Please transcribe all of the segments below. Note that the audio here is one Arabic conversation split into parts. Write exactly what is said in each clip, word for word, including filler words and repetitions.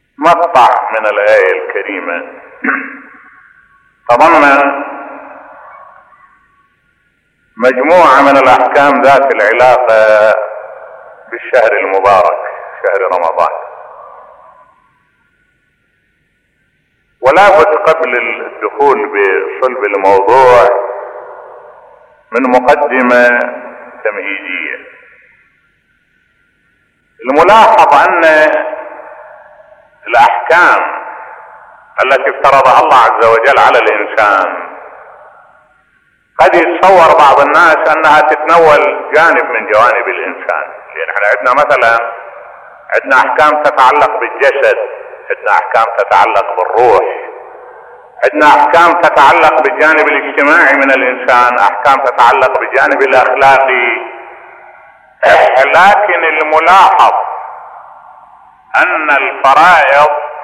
مقطع من الآية الكريمة تضمن مجموعة من الأحكام ذات العلاقة بالشهر المبارك شهر رمضان. ولا بد قبل الدخول بصلب الموضوع من مقدمة تمهيدية. الملاحظ أن الأحكام التي افترضها الله عز وجل على الإنسان قد يتصور بعض الناس أنها تتناول جانب من جوانب الإنسان، لأن احنا عندنا مثلا عندنا أحكام تتعلق بالجسد، عندنا أحكام تتعلق بالروح، عندنا أحكام تتعلق بالجانب الاجتماعي من الإنسان، أحكام تتعلق بالجانب الأخلاقي. لكن الملاحظ أن الفرائض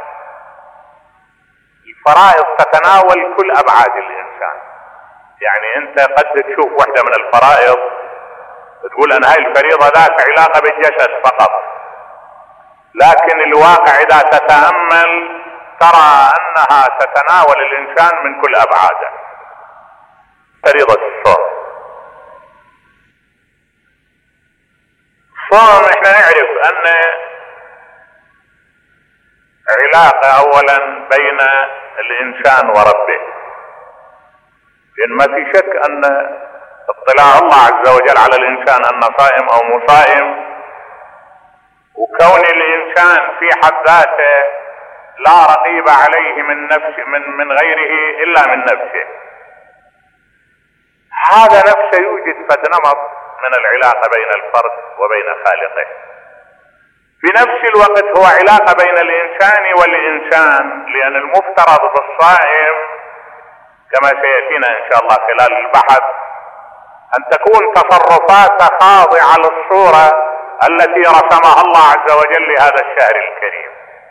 الفرائض تتناول كل أبعاد الإنسان. يعني أنت قد تشوف واحدة من الفرائض تقول أن هاي الفريضة ذات علاقة بالجسد فقط، لكن الواقع إذا تتأمل ترى أنها تتناول الإنسان من كل أبعاده. فريضة الصوم، الصوم احنا نعرف أن علاقة أولا بين الإنسان وربه، لأن ما في شك أن اطلاع الله عز وجل على الإنسان أن صائم أو مصائم، وكون الإنسان في حد ذاته لا رقيب عليه من نفسه من من غيره إلا من نفسه، هذا نفسه يوجد فد نمط من العلاقة بين الفرد وبين خالقه. في نفس الوقت هو علاقة بين الإنسان والإنسان، لأن المفترض بالصائم كما سيأتينا إن شاء الله خلال البحث أن تكون تصرفاته خاضعة للصورة التي رسمها الله عز وجل لهذا الشهر الكريم.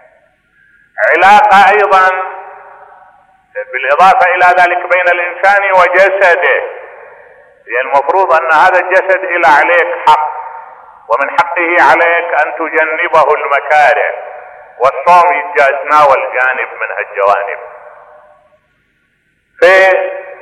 علاقة أيضا بالإضافة إلى ذلك بين الإنسان وجسده، لأن المفروض أن هذا الجسد إلى عليك حق، ومن حقه عليك أن تجنبه المكاره، والصوم يتناول جانب من هالجوانب. في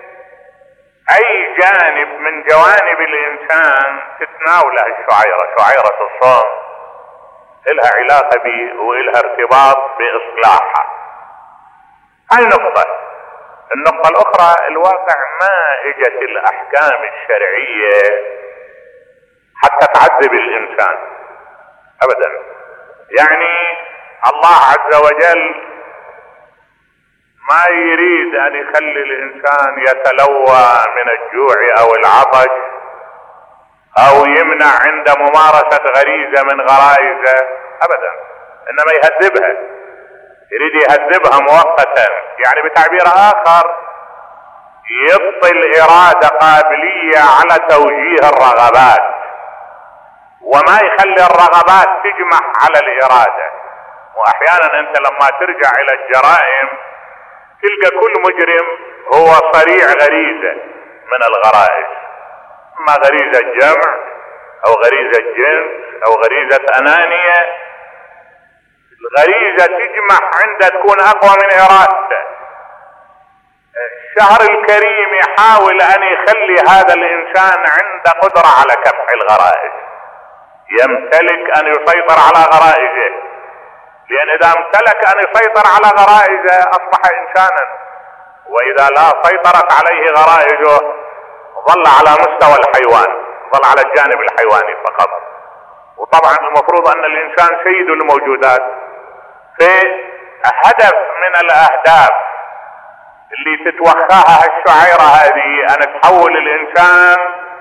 أي جانب من جوانب الإنسان تتناوله الشعيرة، شعيرة الصوم إلها علاقة به وإلها ارتباط بإصلاحها. هاي نقطة. النقطة الأخرى، الواقع ما إجت الأحكام الشرعية حتى تعذب الإنسان أبدا. يعني الله عز وجل ما يريد أن يخلي الإنسان يتلوى من الجوع أو العطش أو يمنع عند ممارسة غريزة من غرائزه أبدا، إنما يهذبها، يريد يهذبها مؤقتا. يعني بتعبير آخر يبطل إرادة قابلية على توجيه الرغبات، وما يخلي الرغبات تجمع على الإرادة. وأحيانا أنت لما ترجع إلى الجرائم تلقى كل مجرم هو صريع غريزة من الغرائز، اما غريزة جمع او غريزة جنس او غريزة انانية. الغريزة تجمع عندها تكون اقوى من ارادته. الشهر الكريم يحاول ان يخلي هذا الانسان عنده قدرة على كبح الغرائز، يمتلك ان يسيطر على غرائزه، لأن إذا امتلك أن يسيطر على غرائزه أصبح إنسانا، وإذا لا سيطرت عليه غرائزه ظل على مستوى الحيوان، ظل على الجانب الحيواني فقط. وطبعا المفروض أن الإنسان سيد الموجودات. في هدف من الأهداف اللي تتوخاها الشعيرة هذه أن تحول الإنسان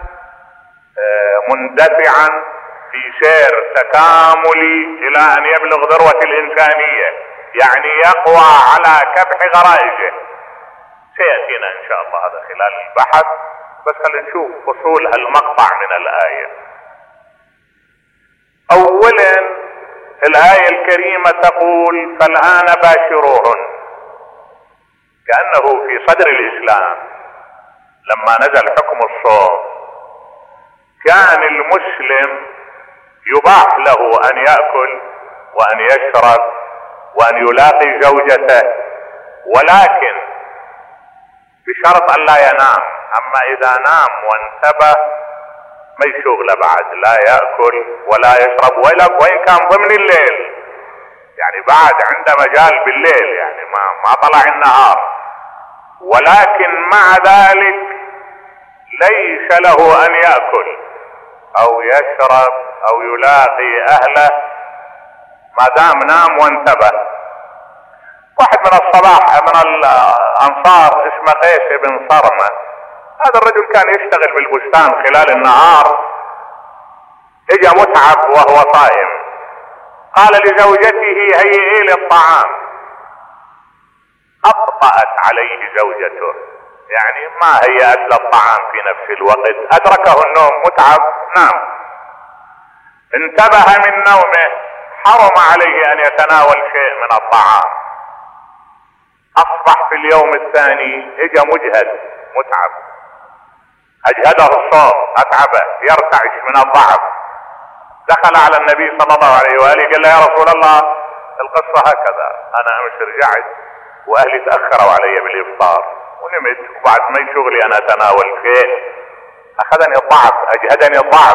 مندفعا في سير تكاملي إلى أن يبلغ ذروة الإنسانية، يعني يقوى على كبح غرائزه. سيأتينا إن شاء الله هذا خلال البحث، بس خلينا نشوف فصول المقطع من الآية. أولا الآية الكريمة تقول فالآن باشروهن، كأنه في صدر الإسلام لما نزل حكم الصوم كان المسلم يباح له أن يأكل وأن يشرب وان يلاقي زوجته، ولكن بشرط ان لا ينام. اما اذا نام وانتبه ما يشغله بعد، لا يأكل ولا يشرب، وإن كان ضمن الليل، يعني بعد عنده مجال بالليل، يعني ما, ما طلع النهار، ولكن مع ذلك ليس له ان يأكل او يشرب او يلاقي اهله ما دام نام وانتبه. واحد من الصباح من الانصار اسمه قيس بن صرمة، هذا الرجل كان يشتغل بالبستان خلال النهار، اجا متعب وهو صائم، قال لزوجته هيئي لي الطعام، أبطأت عليه زوجته، يعني ما هيأت له الطعام في نفس الوقت، أدركه النوم، متعب، نام، انتبه من نومه، حرم عليه أن يتناول شيء من الطعام. أصبح في اليوم الثاني اجا مجهد متعب، أجهده الصوم، أتعبه، يرتعش من الضعف، دخل على النبي صلى الله عليه وآله قال له يا رسول الله القصة هكذا، أنا أمس رجعت واهلي تأخروا علي بالافطار ونمت، وبعد ما شغلي انا اتناول شيء اخذني الضعف، اجهدني الضعف.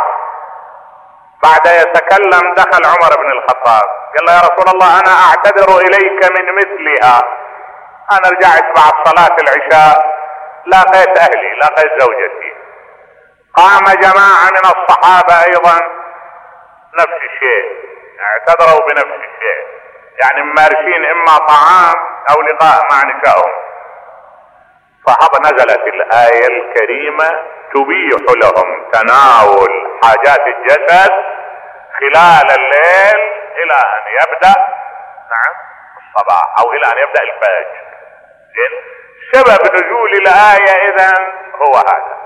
بعد يتكلم دخل عمر بن الخطاب قال له يا رسول الله انا اعتذر اليك من مثلها، انا رجعت بعد صلاة العشاء لاقيت اهلي لاقيت زوجتي. قام جماعة من الصحابة ايضا نفس الشيء، اعتذروا بنفس الشيء، يعني ممارسين اما طعام او لقاء مع نسائهم. فهذا نزلت الآية الكريمة تبيح لهم تناول حاجات الجسد خلال الليل الى ان يبدأ نعم الصباح او الى ان يبدأ الفجر. زين، سبب نزول الآية اذن هو هذا.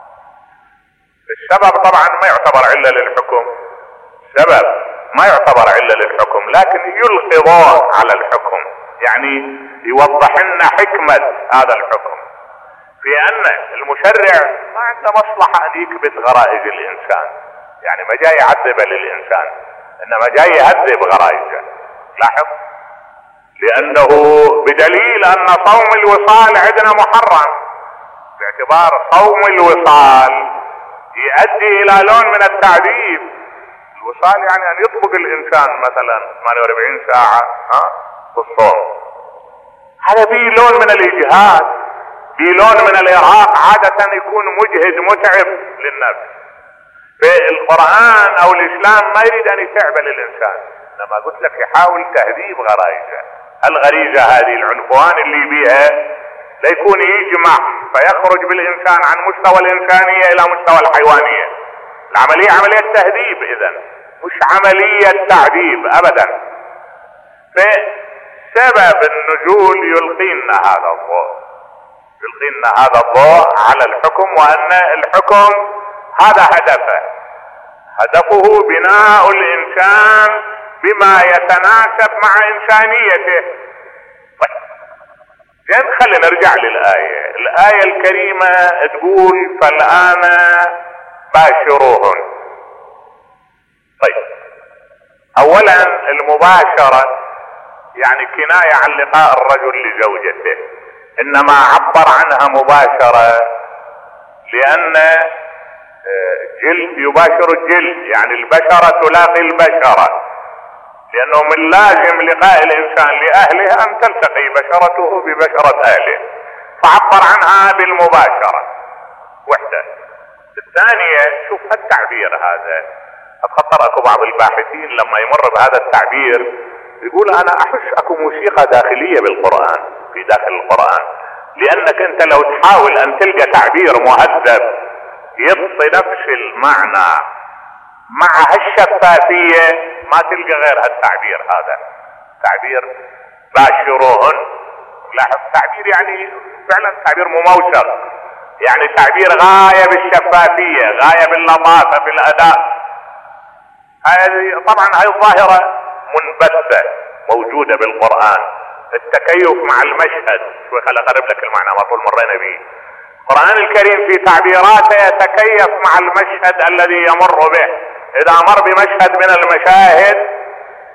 السبب طبعا ما يعتبر علة للحكم، سبب ما يعتبر علة للحكم، لكن يلقي ضوء على الحكم، يعني يوضح لنا حكمة هذا الحكم في ان المشرع ما عنده مصلحة ان يكبت غرائز الانسان، يعني ما جاي يعذب للانسان، انما جاي يهذب غرائزه. لاحظ، لانه بدليل ان صوم الوصال عندنا محرم، باعتبار صوم الوصال يؤدي الى لون من التعذيب. الوصال يعني ان يطبق الانسان مثلا ثمانية وأربعين ساعة ها في الصوم، هذا فيه لون من الاجهاد، فيه لون من الارهاق، عادة يكون مجهد متعب للنفس. في القرآن او الاسلام ما يريد ان يتعب الانسان، انما قلت لك يحاول تهذيب غرائزه. الغريزة هذه العنفوان اللي بيها لا يكون يجمع فيخرج بالانسان عن مستوى الانسانية الى مستوى الحيوانية. العملية عملية تهذيب اذن، مش عملية تعذيب ابدا. فسبب النزول يلقينا هذا الضوء، يلقينا هذا الضوء على الحكم، وان الحكم هذا هدفه، هدفه بناء الانسان بما يتناسب مع انسانيته. طيب زين، خلينا نرجع للآية. الآية الكريمة تقول فالآن باشروهن. طيب، اولا المباشرة يعني كناية عن لقاء الرجل لزوجته، انما عبر عنها مباشرة لان جلد يباشر الجلد، يعني البشرة تلاقي البشرة، لانه من لازم لقاء الانسان لاهله ان تلتقي بشرته ببشرة اهله، فعبر عنها بالمباشرة. وحدة. الثانية، شوف التعبير هذا، اتخطر اكو بعض الباحثين لما يمر بهذا التعبير يقول انا احس اكو موسيقى داخلية بالقرآن، في داخل القرآن، لانك انت لو تحاول ان تلقى تعبير مهذب يعطي نفس المعنى مع هالشفافية ما تلقى غير هالتعبير هذا، تعبير باشروهن. لاحظ، تعبير يعني فعلا تعبير مموسق، يعني تعبير غاية بالشفافية، غاية باللطافة في الاداء. هذه طبعا هاي الظاهرة منبثة موجودة بالقرآن، التكيف مع المشهد. شوي خل اقرب لك المعنى ما طول مرينا به. القرآن الكريم في تعبيراته يتكيف مع المشهد الذي يمر به. اذا مر بمشهد من المشاهد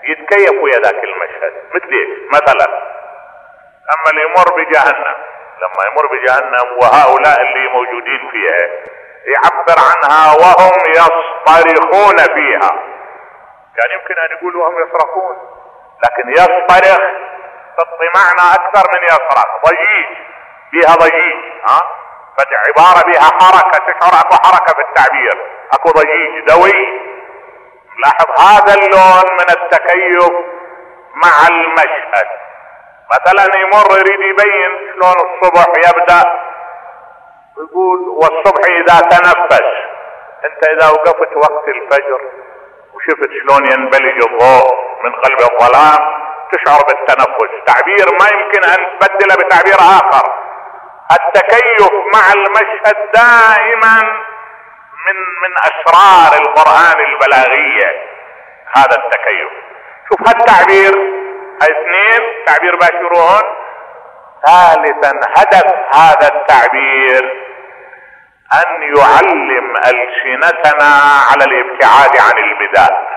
يتكيف ويا ذاك المشهد. مثل ايش؟ مثلا اما اللي يمر بجهنم، لما يمر بجهنم وهؤلاء اللي موجودين فيها يعبر عنها وهم يصطرخون فيها. كان يمكن ان يقول وهم يصرخون، لكن يصطرخ تعطي معنى اكثر من يصرخ. ضجيج، فيها ضجيج، ها فعبارة بها حركة، تشعر اكو حركة في التعبير، اكو ضجيج دوي. لاحظ هذا اللون من التكيف مع المشهد. مثلا يمر يريد يبين شلون الصبح يبدأ، يقول والصبح اذا تنفس. انت اذا وقفت وقت الفجر وشفت شلون ينبلج الضوء من قلب الظلام تشعر بالتنفس، تعبير ما يمكن ان تبدله بتعبير اخر. التكيف مع المشهد دائما من من اسرار القرآن البلاغية، هذا التكيف. شوف هالتعبير، هاي اثنين تعبير باشرون. ثالثا هدف هذا التعبير ان يعلم السنتنا على الابتعاد عن البدع،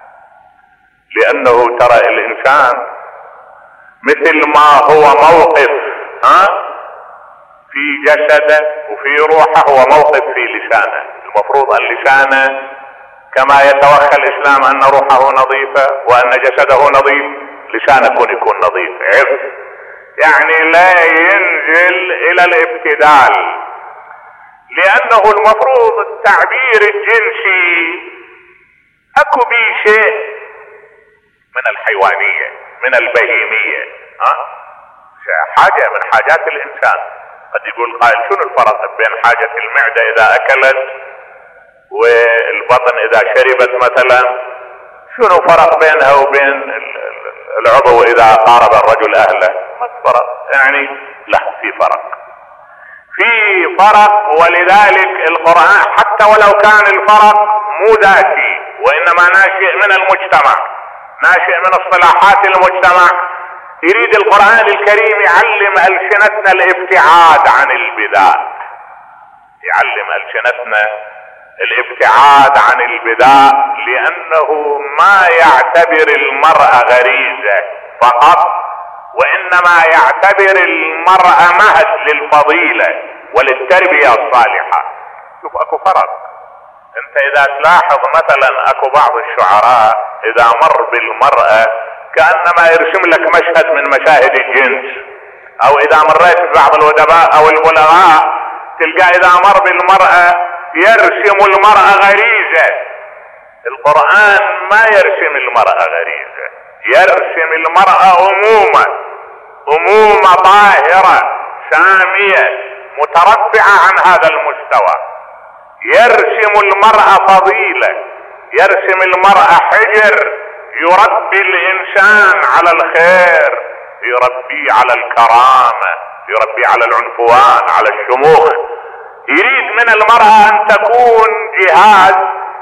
لانه ترى الانسان مثل ما هو موقف ها في جسده وفي روحه هو موقف في لسانه. المفروض ان لسانه كما يتوخى الاسلام ان روحه نظيفة وان جسده نظيف، لسانه يكون يكون نظيف عف، يعني لا ينزل الى الابتذال. لانه المفروض التعبير الجنسي اكو بيه شيء من الحيوانية من البهيمية، ها حاجة من حاجات الانسان. قد يقول قائل شنو الفرق بين حاجة المعدة اذا اكلت والبطن اذا شربت مثلا؟ شنو فرق بينها وبين العضو اذا قارب الرجل اهله؟ ما فرق يعني؟ لا، في فرق، في فرق. ولذلك القرآن حتى ولو كان الفرق مو ذاتي وانما ناشئ من المجتمع، ناشئ من اصطلاحات المجتمع، يريد القرآن الكريم يعلم ألسنتنا الابتعاد عن البدع، يعلم ألسنتنا الابتعاد عن البدع، لأنه ما يعتبر المرأة غريزة فقط، وإنما يعتبر المرأة مهد للفضيلة وللتربية الصالحة. شوف اكو فرق. انت اذا تلاحظ مثلا اكو بعض الشعراء اذا مر بالمرأة كأنما يرسم لك مشهد من مشاهد الجنس، او اذا مريت ببعض الادباء او البلغاء تلقى اذا مر بالمرأة يرسم المرأة غريزة. القرآن ما يرسم المرأة غريزة، يرسم المرأة أمومة، أمومة طاهرة سامية مترفعة عن هذا المستوى. يرسم المرأة فضيلة، يرسم المرأة حجر يربي الإنسان على الخير، يربي على الكرامة، يربي على العنفوان، على الشموخ. يريد من المرأة أن تكون جهاز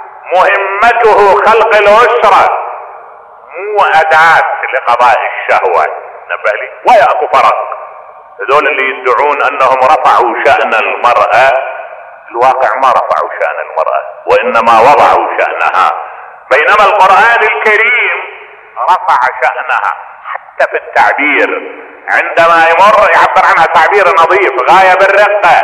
مهمته خلق الأسرة، مو أداة لقضاء الشهوة. نبه لي ويأكو فرق. هذول اللي يدعون أنهم رفعوا شأن المرأة، الواقع ما رفعوا شأن المرأة وإنما وضعوا شأنها، بينما القرآن الكريم رفع شأنها حتى في التعبير. عندما يمر يعبر عنها تعبير نظيف، غاية بالرقة،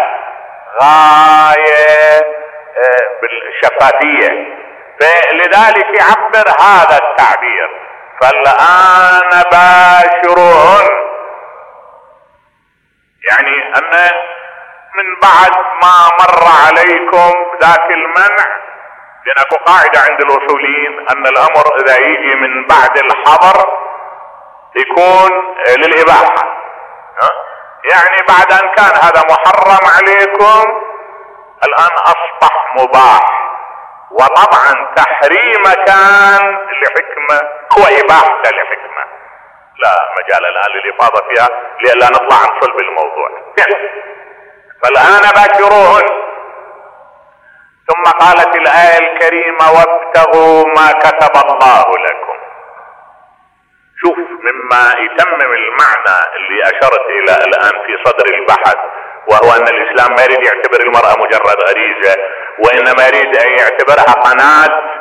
غاية بالشفافية، فلذلك يعبر هذا التعبير. فالآن باشرون، يعني أن من بعد ما مر عليكم ذاك المنع، لأن اكو قاعدة عند الأصوليين أن الأمر إذا يجي من بعد الحظر يكون للإباحة، يعني بعد أن كان هذا محرم عليكم الآن أصبح مباح. وطبعا تحريمه كان لحكمة وإباحته لحكمة، لا مجال الآن للإفاضة فيها لئلا نطلع عن صلب الموضوع. فالآن باشروهن. ثم قالت الآية الكريمة وابتغوا ما كتب الله لكم. شوف مما يتمم المعنى اللي أشرت إلى الآن في صدر البحث، وهو أن الإسلام ما يريد يعتبر المرأة مجرد غريزة، وإنما يريد أن يعتبرها قناة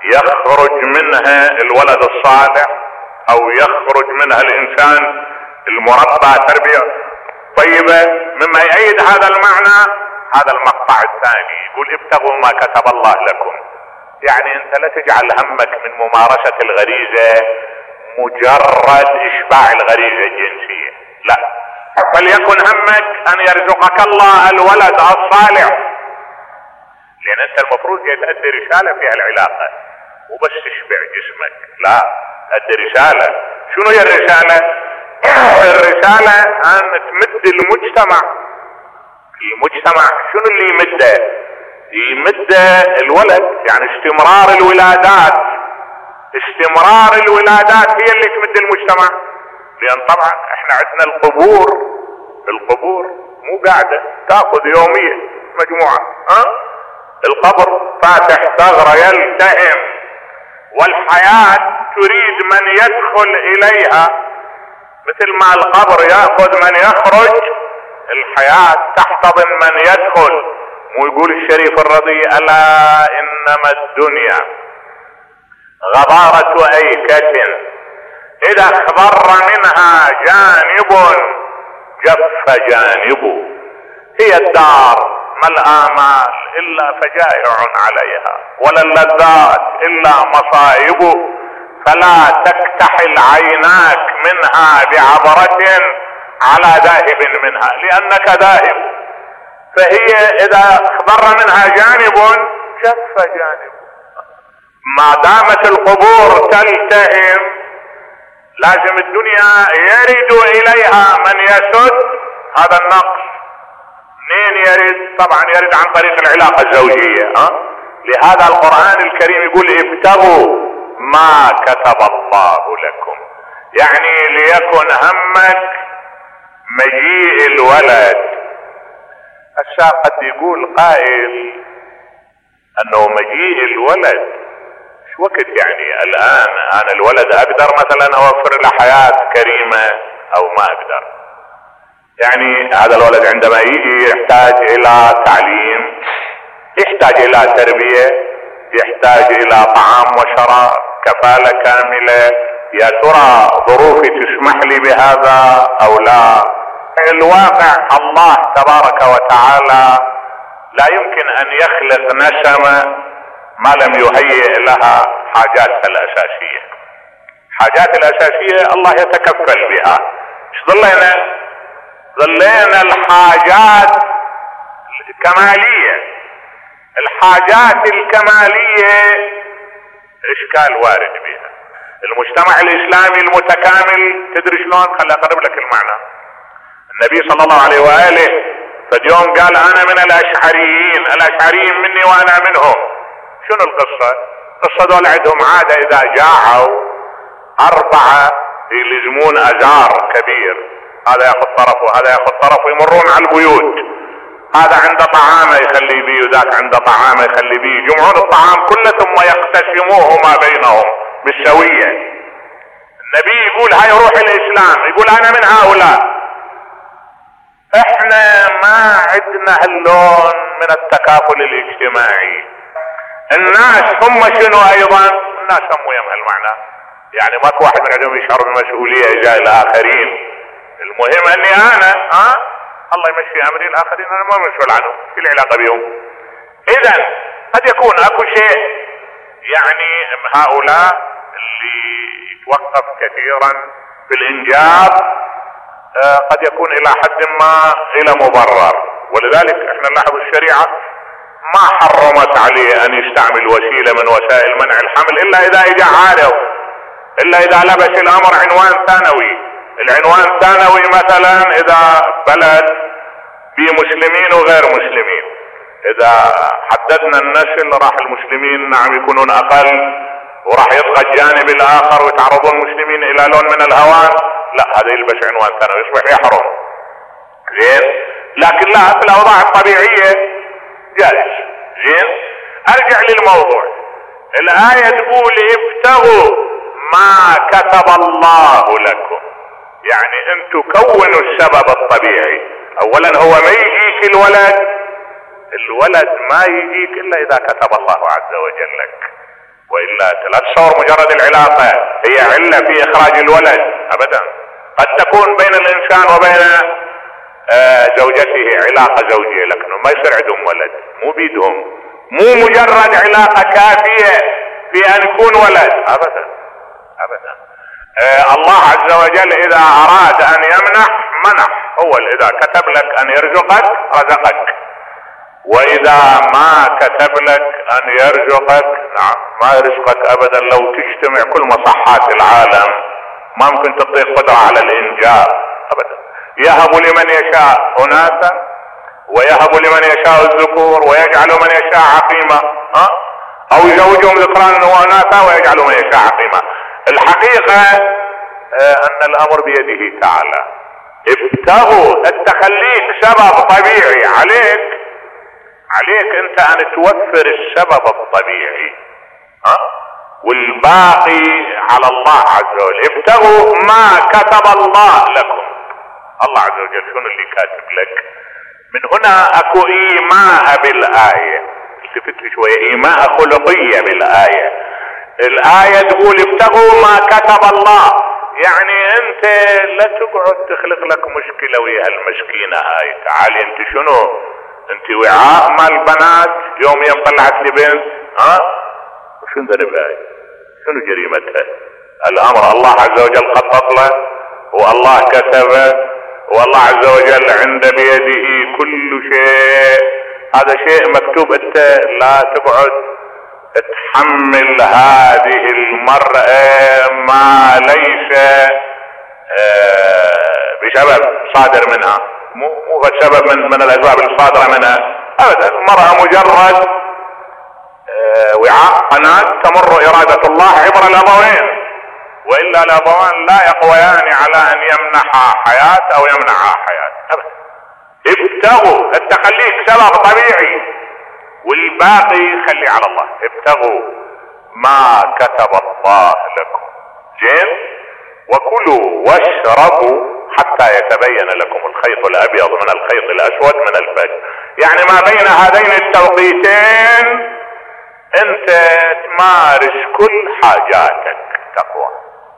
يخرج منها الولد الصالح او يخرج منها الانسان المربى تربية طيبة. مما يؤيد هذا المعنى هذا المقطع الثاني، يقول ابتغوا ما كتب الله لكم. يعني انت لا تجعل همك من ممارسة الغريزة مجرد اشباع الغريزة الجنسية، لا، فليكن همك ان يرزقك الله الولد الصالح، لان انت المفروض تؤدي رسالة فيها العلاقة، وبس تشبع جسمك، لا، تؤدي رسالة. شنو هي الرسالة؟ الرسالة ان تمد المجتمع. المجتمع شنو اللي يمده؟ يمده الولد، يعني استمرار الولادات. استمرار الولادات هي اللي تمد المجتمع، لان طبعا احنا عندنا القبور، القبور مو قاعدة تاخذ يوميا مجموعة، ها؟ القبر فاتح ثغرة يلتهم، والحياة تريد من يدخل اليها، مثل ما القبر ياخذ من يخرج، الحياة تحتضن من يدخل. مو يقول الشريف الرضي الا انما الدنيا غبارة ايكة اذا اخضر منها جانب جف جانبه، هي الدار ما الآمال إلا فجائع عليها، ولا اللذات إلا مصائب، فلا تكتحل عيناك منها بعبرة على ذاهب منها لأنك ذاهب. فهي إذا اخضر منها جانب جف جانب. ما دامت القبور تلتهم لازم الدنيا يرد إليها من يسد هذا النقص. منين يرد؟ طبعا يرد عن طريق العلاقة الزوجية. ها؟ لهذا القرآن الكريم يقول ابتغوا ما كتب الله لكم، يعني ليكن همك مجيء الولد. هسه قد يقول قائل انه مجيء الولد شو وقت؟ يعني الان انا الولد اقدر مثلا اوفر له حياة كريمة او ما اقدر؟ يعني هذا الولد عندما يجي يحتاج الى تعليم، يحتاج الى تربية، يحتاج الى طعام وشراب، كفالة كاملة. يا ترى ظروفي تسمح لي بهذا او لا؟ الواقع الله تبارك وتعالى لا يمكن ان يخلق نسمة ما لم يهيئ لها حاجاتها الاساسية. حاجات الاساسية الله يتكفل بها. ايش ظلينا؟ ظلينا الحاجات الكمالية. الحاجات الكمالية اشكال وارد بها. المجتمع الاسلامي المتكامل تدري شلون؟ خلي اقرب لك المعنى. النبي صلى الله عليه واله فاليوم قال انا من الاشعريين، الاشعريين مني وانا منهم. شنو القصة؟ القصة دول عندهم عادة اذا جاعوا اربعة يلزمون ازار كبير، هذا ياخذ طرف وهذا ياخذ طرف ويمرون على البيوت. هذا عنده طعامه يخلي بيه وذاك عنده طعامه يخلي بيه، يجمعون الطعام كله ثم يقتسموه ما بينهم بالسوية. النبي يقول هاي روح الاسلام، يقول انا من هؤلاء. احنا ما عندنا هاللون من التكافل الاجتماعي. الناس هم شنو ايضا؟ الناس هم ويم هالمعنى، يعني ماكو واحد من عندهم يشعر بالمسؤولية ازاء الاخرين. المهم اني انا ها الله يمشي امري، الاخرين انا ما مسؤول عنهم، في العلاقة بهم. اذا قد يكون اكو شيء يعني هؤلاء اللي يتوقف كثيرا في الانجاب آه قد يكون الى حد ما الى مبرر، ولذلك احنا نلاحظ الشريعة ما حرمت عليه ان يستعمل وسيلة من وسائل منع الحمل الا اذا اجى عارض، الا اذا لبس الامر عنوان ثانوي. العنوان الثانوي مثلا اذا بلد فيه مسلمين وغير مسلمين، اذا حددنا النسل راح المسلمين نعم يكونون اقل، وراح يبقى الجانب الاخر ويتعرضون المسلمين الى لون من الهوان، لا هذا يلبس عنوان ثانوي يصبح يحرم. زين، لكن لا في الاوضاع الطبيعية جائز. زين، ارجع للموضوع. الاية تقول ابتغوا ما كتب الله لكم، يعني انتم كونوا السبب الطبيعي. اولا هو ما يجيك الولد، الولد ما يجيك الا اذا كتب الله عز وجل لك. والا لا تصور مجرد العلاقة هي علة في اخراج الولد ابدا. قد تكون بين الانسان وبين آه زوجته علاقة زوجية، لكنه ما يصير عندهم ولد، مو بيدهم، مو مجرد علاقة كافية في ان يكون ولد ابدا ابدا. آه الله عز وجل اذا اراد ان يمنح منح، هو اذا كتب لك ان يرزقك رزقك، واذا ما كتب لك ان يرزقك نعم ما يرزقك ابدا. لو تجتمع كل مصحات العالم ما ممكن تعطيك قدرة على الانجاب ابدا. يهب لمن يشاء اناثا ويهب لمن يشاء الذكور ويجعل من يشاء عقيما، ها؟ او يزوجهم ذكرانا واناثا ويجعل من يشاء عقيما. الحقيقة ان الامر بيده تعالى. ابتغوا، التخليك سبب طبيعي عليك، عليك انت ان توفر السبب الطبيعي، ها؟ والباقي على الله عز وجل. ابتغوا ما كتب الله لكم. الله عز وجل شنو اللي كاتب لك؟ من هنا اكو ايماء بالايه، التفت شويه، ايماء خلقيه بالايه. الايه تقول ابتغوا ما كتب الله، يعني انت لا تقعد تخلق لك مشكله ويا هالمسكينه هاي. تعالي انت شنو؟ انت وعاء مال البنات، يوم يوم طلعت لي بنت، ها؟ شنو ذنبها هاي؟ شنو جريمتها؟ الامر الله عز وجل خطط له، والله كتبه، والله عز وجل عند بيده كل شيء. هذا شيء مكتوب، انت لا تقعد تحمل هذه المرأة ما ليس بسبب صادر منها، مو مو سبب من من الاسباب الصادرة منها ابدا. المرأة مجرد وعاء قناة تمر ارادة الله عبر الابوين، والا الابوان لا يقويان على ان يمنحا حياة او يمنعا حياة ابدا. ابتغوا، التخليك سبب طبيعي والباقي خلي على الله. ابتغوا ما كتب الله لكم، زين؟ وكلوا واشربوا حتى يتبين لكم الخيط الابيض من الخيط الاسود من الفجر. يعني ما بين هذين التوقيتين انت تمارس كل حاجاتك تقوى.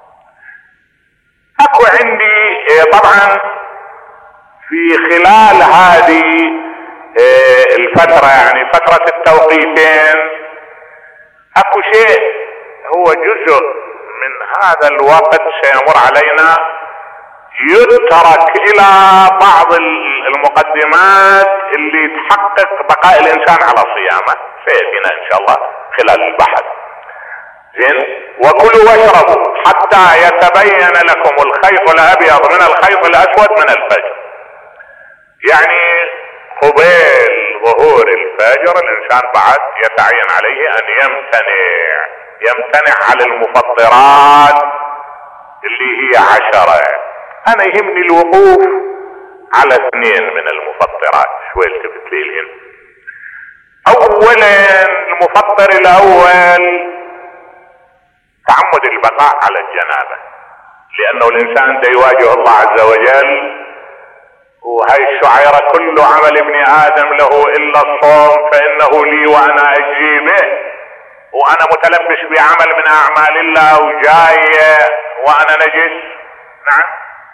اكو عندي طبعا في خلال هذه الفترة، يعني فترة التوقيتين، اكو شيء هو جزء من هذا الوقت سيمر علينا يترك الى بعض المقدمات اللي تحقق بقاء الانسان على صيامه، سيأتينا ان شاء الله خلال البحث. زين؟ وكلوا واشربوا حتى يتبين لكم الخيط الابيض من الخيط الاسود من الفجر. يعني قبيل ظهور الفجر الانسان بعد يتعين عليه ان يمتنع يمتنع على المفطرات اللي هي عشرة. انا يهمني الوقوف على اثنين من المفطرات، شوي التفت لي الهن. اولا المفطر الاول تعمد البقاء على الجنابة، لانه الانسان دا يواجه الله عز وجل، وهي الشعيرة كل عمل ابن ادم له الا الصوم فانه لي وانا اجزي به. وانا متلبس بعمل من اعمال الله وجاي وانا نجس، نعم،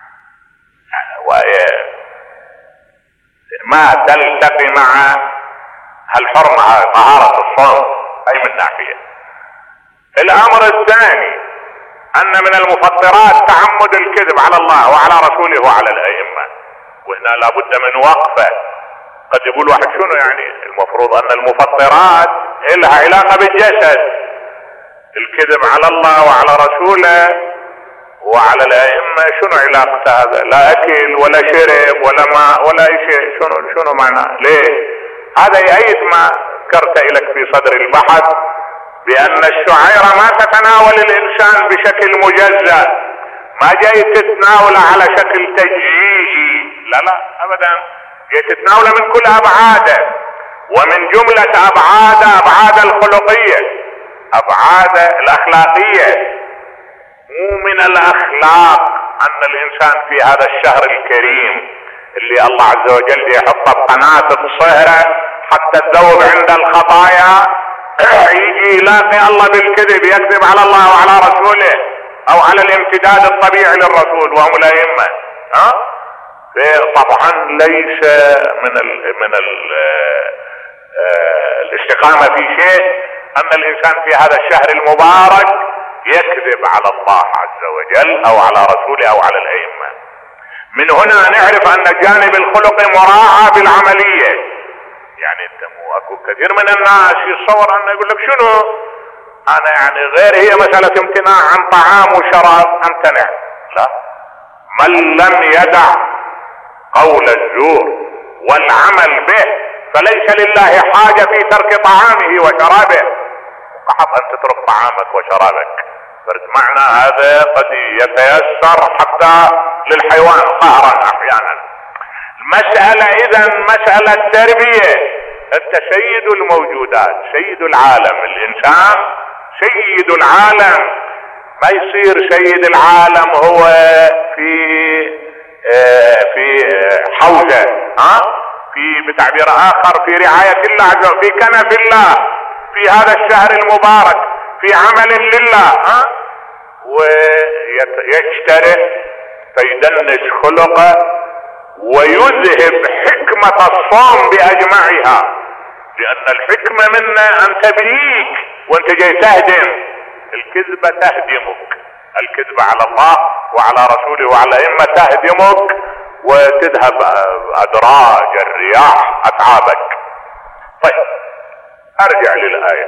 ما تلتقي مع هالحرمة طهارة الصوم. اي من ناحية. الامر الثاني ان من المفطرات تعمد الكذب على الله وعلى رسوله وعلى الائمة، وهنا لابد من وقفة. قد يقول واحد شنو يعني؟ المفروض ان المفطرات لها علاقة بالجسد، الكذب على الله وعلى رسوله وعلى الائمة شنو علاقة هذا؟ لا اكل ولا شرب ولا ماء ولا اي شيء، شنو شنو معناه؟ ليه؟ هذا يؤيد ما ذكرت لك في صدر البحث بان الشعيرة ما تتناول الانسان بشكل مجزأ، ما جاي تتناوله على شكل تجزئي، لا لا ابدا، جاي تتناوله من كل ابعاده، ومن جملة ابعاده ابعاد الخلقية، ابعاد الاخلاقية. مو من الاخلاق ان الانسان في هذا الشهر الكريم اللي الله عز وجل يحطه بقناة الصهرة حتى تذوب عند الخطايا، يجي يلاقي الله بالكذب، يكذب على الله وعلى رسوله او على الامتداد الطبيعي للرسول وهم الائمه. ها طبعا ليس من ال من ال الاستقامه في شيء ان الانسان في هذا الشهر المبارك يكذب على الله عز وجل او على رسوله او على الائمه. من هنا نعرف ان الجانب الخلقي مراعى بالعمليه. يعني انت مو اكو كثير من الناس يتصور انه يقول لك شنو انا يعني غير هي مسألة امتناع عن طعام وشراب امتنع. لا، من لم يدع قول الزور والعمل به فليس لله حاجة في ترك طعامه وشرابه. فقط ان تترك طعامك وشرابك معنى هذا قد يتيسر حتى للحيوان قهرا احيانا. المسألة اذا مسألة تربية. انت سيد الموجودات، سيد العالم، الانسان سيد العالم. ما يصير سيد العالم هو في اه في حوزة، ها في بتعبير اخر في رعاية الله عز وجل، في كنف الله في هذا الشهر المبارك، في عمل لله، ها ويجترئ فيدنس خلقه ويذهب حكمة الصوم بأجمعها. لأن الحكمة منا أن تبليك وأنت جاي تهدم. الكذبة تهدمك، الكذبة على الله وعلى رسوله وعلى الأئمة تهدمك وتذهب أدراج الرياح أتعابك. طيب أرجع للآية: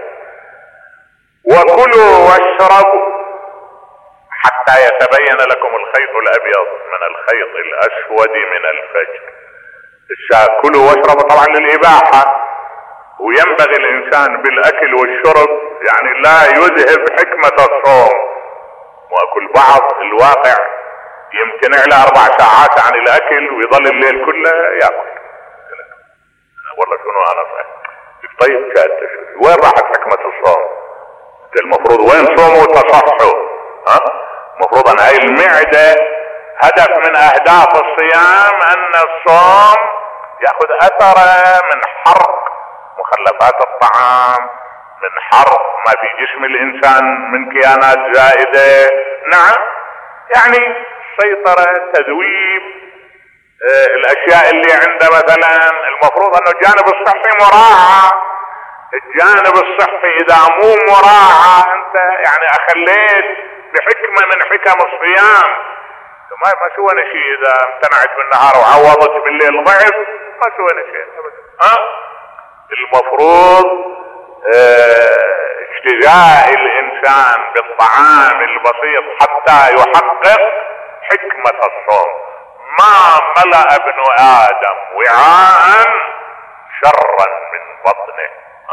وكلوا واشربوا حتى يتبين لكم الخيط الابيض من الخيط الاسود من الفجر. كلوا واشربوا طبعا للاباحة، وينبغي الانسان بالاكل والشرب يعني لا يذهب حكمة الصوم. واكل بعض الواقع يمتنع له اربع ساعات عن الاكل ويظل الليل كله ياكل. والله شنو انا فاهم. طيب وين راحت حكمة الصوم؟ المفروض وين صوموا وتصحوا؟ ها المفروض ان هاي المعدة هدف من اهداف الصيام ان الصوم ياخذ اثره من حرق مخلفات الطعام، من حرق ما في جسم الانسان من كيانات زائدة. نعم يعني سيطرة، تذويب آه الاشياء اللي عنده. مثلا المفروض انه الجانب الصحي مراعى. الجانب الصحي اذا مو مراعى انت يعني اخليت بحكمة من حكم الصيام. ما ما سوينا شيء اذا امتنعت بالنهار وعوضت بالليل ضعف، ما سوينا شيء. ها المفروض اه اجتزاء الانسان بالطعام البسيط حتى يحقق حكمة الصوم. ما ملأ ابن ادم وعاء شرا من بطنه.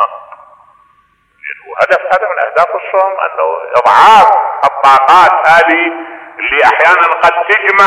وهدف هذا من اهداف الصوم انه اضعاف الطاقات هذه اللي احيانا قد تجمع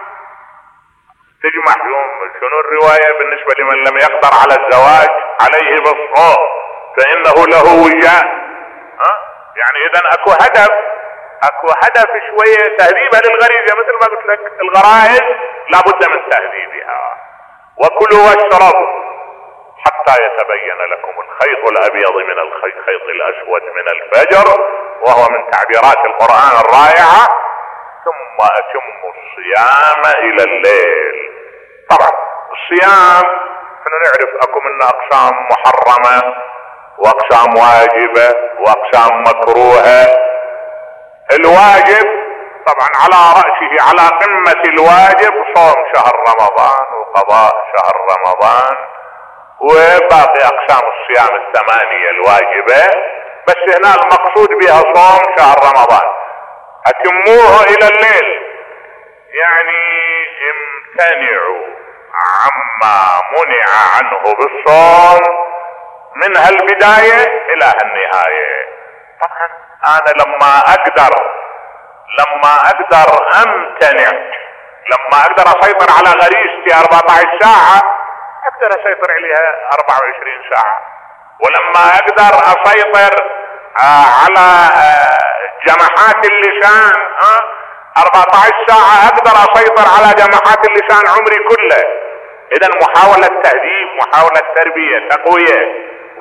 تجمع يوم. شنو الرواية بالنسبة لمن لم يقدر على الزواج عليه بالصوم فانه له وجاء. ها يعني اذا اكو هدف، اكو هدف شوية تهذيبها للغريزة. مثل ما قلت لك الغرائز لابد من تهذيبها. وكلوا واشربوا حتى يتبين لكم الخيط الابيض من الخيط الاسود من الفجر، وهو من تعبيرات القرآن الرائعة: ثم اتموا الصيام الى الليل. طبعا الصيام احنا نعرف اكو منه اقسام محرمة واقسام واجبة واقسام مكروهة. الواجب طبعا على رأسه على قمة الواجب صوم شهر رمضان وقضاء شهر رمضان وباقي اقسام الصيام الثمانية الواجبة. بس هنا المقصود بها صوم شهر رمضان. اتموه الى الليل يعني امتنعوا عما منع عنه بالصوم من هالبداية الى هالنهاية. طبعا انا لما اقدر لما اقدر امتنع، لما اقدر اسيطر على غريزتي أربعة عشر ساعة اقدر اسيطر عليها أربعة وعشرين ساعة. ولما اقدر اسيطر آه على آه جماحات اللسان آه أربعة عشر ساعة اقدر اسيطر على جماحات اللسان عمري كله. اذا محاولة تهذيب، محاولة تربية، تقوية.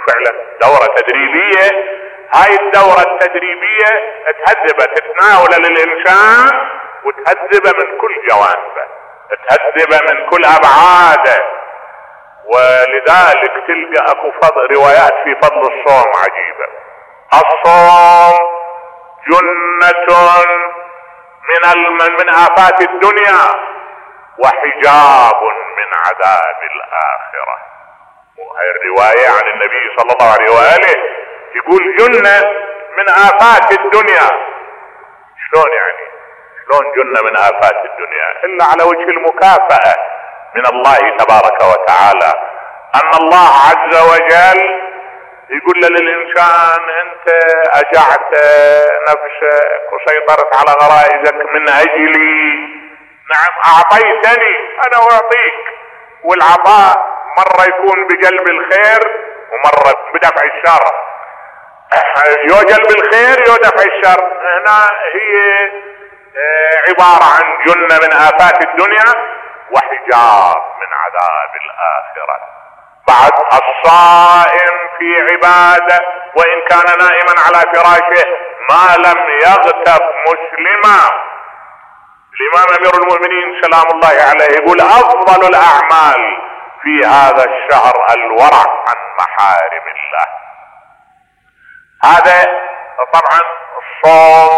وفعلا دورة تدريبية. هاي الدورة التدريبية تهذبه، تتناول للإنسان وتهذبه من كل جوانبه، تهذبه من كل أبعاده. ولذلك تلقى اكو فضل روايات في فضل الصوم عجيبة. الصوم جنة من من آفات الدنيا وحجاب من عذاب الآخرة. وهي الرواية عن النبي صلى الله عليه وآله يقول جنة من آفات الدنيا. شلون يعني؟ شلون جنة من آفات الدنيا؟ إلا على وجه المكافأة من الله تبارك وتعالى، أن الله عز وجل يقول للإنسان أنت أجعت نفسك وسيطرت على غرائزك من أجلي، نعم أعطيتني أنا أعطيك. والعطاء مرة يكون بجلب الخير ومرة بدفع الشر، يو جلب الخير يو دفع الشر. هنا هي عبارة عن جنة من آفات الدنيا وحجاب من عذاب الآخرة. بعد الصائم في عبادة وإن كان نائما على فراشه ما لم يغتب مسلما. الإمام أمير المؤمنين سلام الله عليه يقول أفضل الأعمال في هذا الشهر الورع عن محارم الله. هذا طبعا الصوم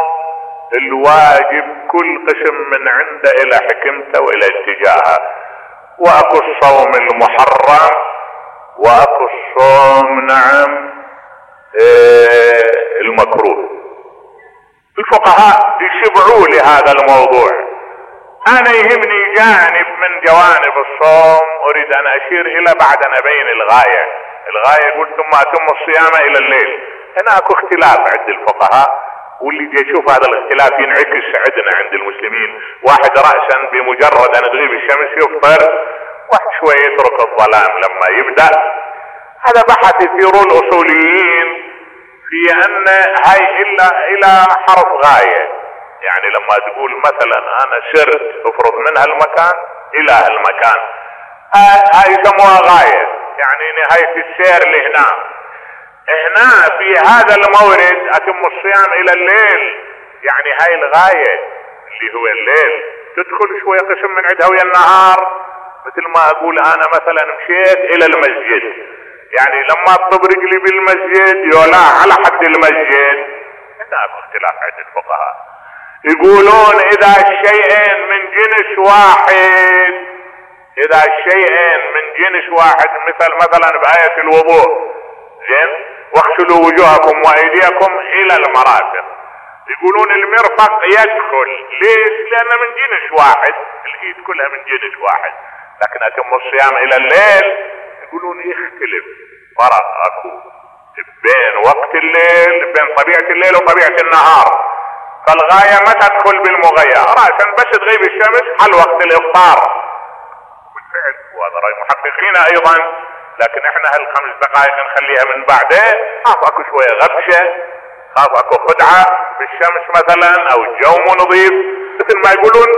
الواجب كل قسم من عنده الى حكمته والى اتجاهه. واكو الصوم المحرم واكو الصوم نعم اه المكروه. الفقهاء يشبعوا لهذا الموضوع. انا يهمني جانب من جوانب الصوم اريد ان اشير الى بعد ان ابين الغاية. الغاية يقول ثم اتم الصيام الى الليل. هنا اكو اختلاف عند الفقهاء، واللي جاي يشوف هذا الاختلاف ينعكس عندنا عند المسلمين. واحد رأسا بمجرد ان تغيب الشمس يفطر، واحد شوية يترك الظلام لما يبدأ. هذا بحث يثيرون الاصوليين في ان هاي الا الى حرف غاية. يعني لما تقول مثلا انا سرت افرض من هالمكان الى هالمكان، هاي يسموها غاية، يعني نهاية السير لهنا. هنا في هذا المورد اتم الصيام الى الليل، يعني هاي الغاية اللي هو الليل. تدخل شوية قسم من عندها ويا النهار، مثل ما اقول انا مثلا مشيت الى المسجد، يعني لما اطب رجلي بالمسجد يولا على حد المسجد. هنا اكو اختلاف عند الفقهاء، يقولون اذا الشيئين من جنس واحد، اذا الشيئين من جنس واحد مثل مثلا بآية الوضوء زين واغسلوا وجوهكم وايديكم الى المرافق، يقولون المرفق يدخل. ليش؟ لانه من جنس واحد، الايد كلها من جنس واحد. لكن اتم الصيام الى الليل يقولون يختلف فرق اكو بين وقت الليل، بين طبيعة الليل وطبيعة النهار. فالغاية ما تدخل بالمغير، رأسا بس تغيب الشمس حل وقت الافطار. بالفعل وهذا رأي محققين ايضا، لكن احنا هالخمس دقائق نخليها من بعدين. خاف اكو شوية غبشة، خاف اكو خدعة بالشمس مثلا او الجو مو نظيف، مثل ما يقولون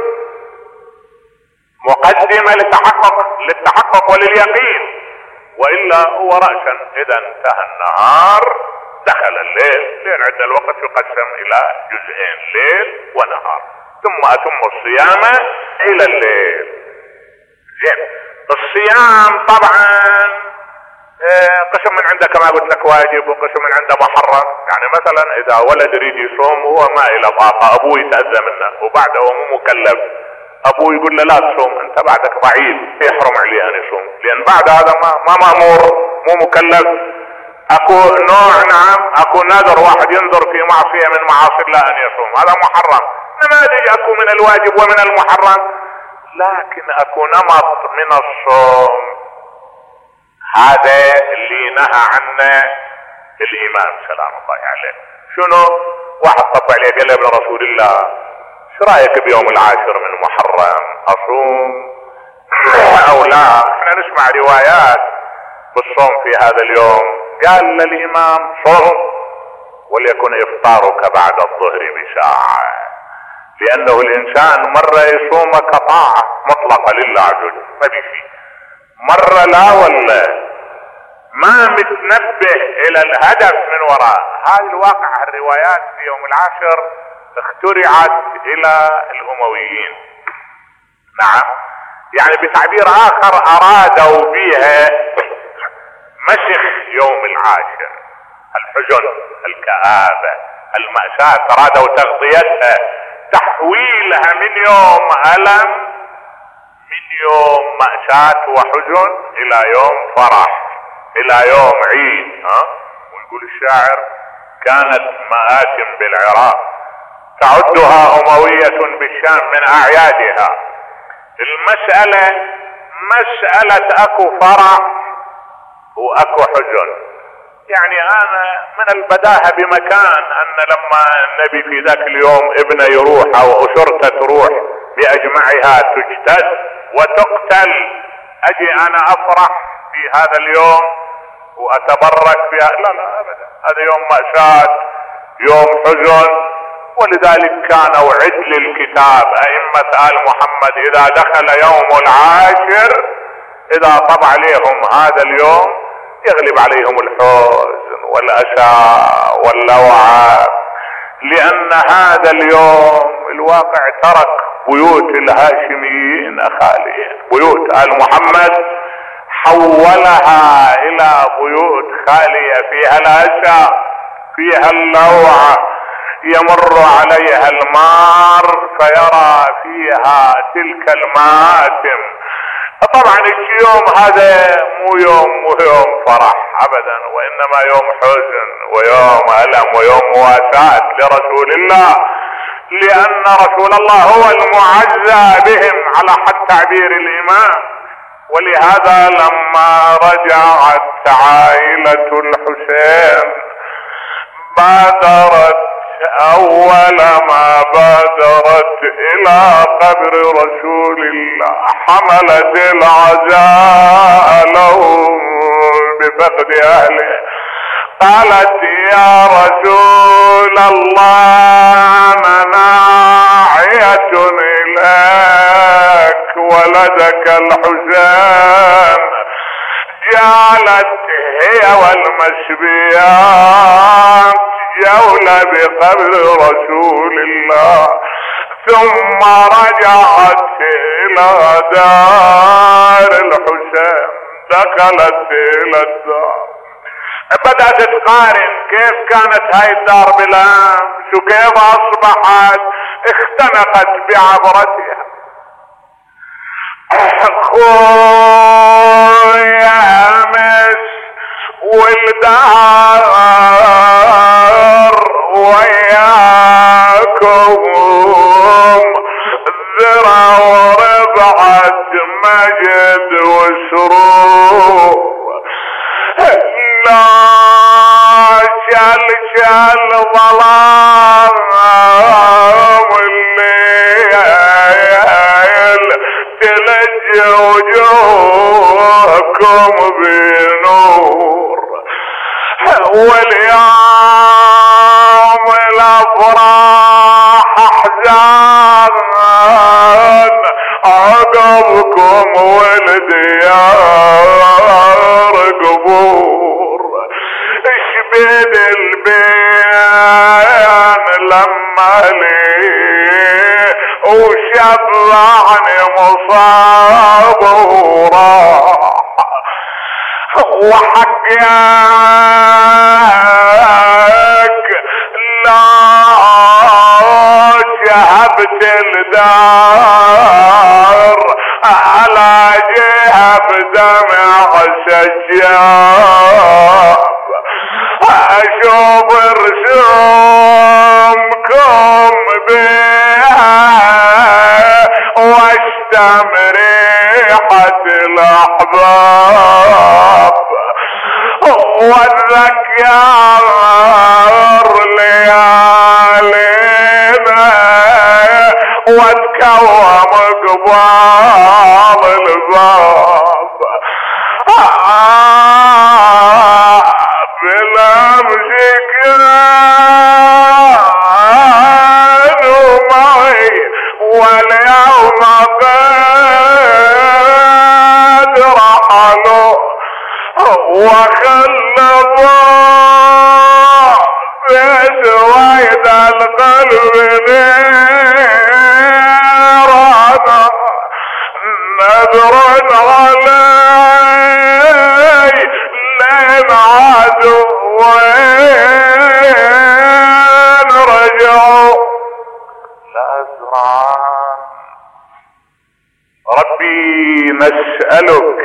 مقدمة للتحقق للتحقق ولليقين. والا هو رأسا اذا انتهى النهار دخل الليل، لان عندنا الوقت يقسم الى جزئين ليل ونهار. ثم اتم الصيام الى الليل. زين الصيام طبعا قسم من عنده كما قلت لك واجب وقسم من عنده محرم. يعني مثلا اذا ولد يريد يصوم وهو ما له طاقة، ابوه يتأذى منه وبعده هو مو مكلف، ابوه يقول له لا تصوم انت بعدك ضعيف، يحرم عليه ان يصوم، لان بعد هذا ما, ما مأمور مو مكلف. اكو نوع نعم اكو نذر، واحد ينذر في معصية من معاصي الله ان يصوم، هذا محرم. نماذج اكو من الواجب ومن المحرم، لكن اكو نمط من الصوم هذا اللي نهى عنه الامام سلام الله عليه. شنو؟ واحد طب عليه قال له ابن رسول الله شو رايك بيوم العاشر من محرم، اصوم او لا؟ احنا نسمع روايات بالصوم في هذا اليوم. قال للامام صوم وليكن افطارك بعد الظهر بساعة، لانه الانسان مرة يصوم كطاعة مطلقة لله عز وجل ما بيفي، مرة لا ولا ما متنبه الى الهدف من وراء هذه الواقع. الروايات في يوم العاشر اخترعت الى الامويين، نعم، يعني بتعبير اخر ارادوا بها مسخ يوم العاشر، الحزن، الكآبة، المأساة، ارادوا تغطيتها، تحويلها من يوم ألم، من يوم مأساة وحزن الى يوم فرح، الى يوم عيد. ها ويقول الشاعر كانت مآتم بالعراق تعدها أموية بالشام من أعيادها. المسألة مسألة اكو فرح واكو حزن. يعني انا من البداهة بمكان ان لما النبي في ذاك اليوم ابنه يروح او اسرته تروح باجمعها تجتث وتقتل، اجي انا افرح في هذا اليوم واتبرك فيها؟ لا لا ابدا، هذا يوم مأساة، يوم حزن. ولذلك كانوا عدل الكتاب ائمة آل محمد اذا دخل يوم العاشر اذا طبع عليهم هذا اليوم يغلب عليهم الحزن والاسى واللوعة، لان هذا اليوم الواقع ترك بيوت الهاشميين خالية، بيوت آل محمد حولها الى بيوت خالية فيها الاسى، فيها اللوعة، يمر عليها المار فيرى فيها تلك المآتم. طبعا اليوم هذا مو يوم مو يوم فرح ابدا، وانما يوم حزن ويوم ألم ويوم مواساة لرسول الله، لان رسول الله هو المعزى بهم على حد تعبير الامام. ولهذا لما رجعت عائلة الحسين بادرت اول ما بادرت الى قبر رسول الله، حملت العزاء له بفقد اهله، قالت يا رسول الله انا ناعية اليك ولدك الحسين. جعلت هي والمشبيات جولة بقبر رسول الله، ثم رجعت الى دار الحسين، دخلت الى الدار، بدأت تقارن كيف كانت هاي الدار بالامس وكيف اصبحت، اختنقت بعبرتها. خويا امس والدار وياكم ذرة وربعة مجد وسرور، لا شل شل ظلام الليل تلج وجوهكم بنور، واليوم الافراح احزان عقبكم والديار قبور. اشبد البين لما لي وشبعني مصاب وراح، وحقك لا شهبت الدار على جهة بدمع سجاب، اشوف رسومكم بها واشتم ريحة الاحباب، واتذكر ليالينا واتكوم قبال الباب. آه بالامس كانوا معي واليوم قد رحلوا، وخلى الله في سويد القلب نيرانا نذر علي لين عدوين رجعوا الأزران. ربي نسألك